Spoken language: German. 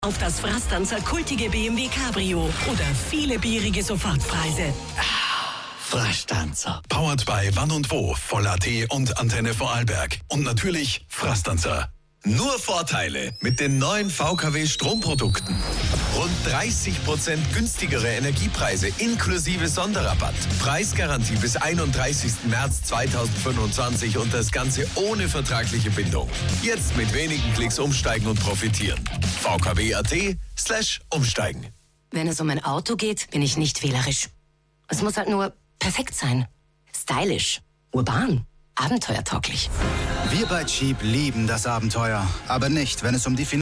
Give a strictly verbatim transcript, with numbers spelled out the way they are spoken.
Auf das Frastanzer kultige B M W Cabrio oder viele bierige Sofortpreise. Frastanzer. Powered by Wann und Wo, Voll.at und Antenne Vorarlberg. Und natürlich Frastanzer. Nur Vorteile mit den neuen V K W Stromprodukten. Rund dreißig Prozent günstigere Energiepreise inklusive Sonderrabatt. Preisgarantie bis einunddreißigsten März zweitausendfünfundzwanzig und das Ganze ohne vertragliche Bindung. Jetzt mit wenigen Klicks umsteigen und profitieren. V K W Punkt A T slash umsteigen. Wenn es um ein Auto geht, bin ich nicht wählerisch. Es muss halt nur perfekt sein. Stylisch. Urban. Abenteuertauglich. Wir bei Jeep lieben das Abenteuer, aber nicht, wenn es um die Finanzen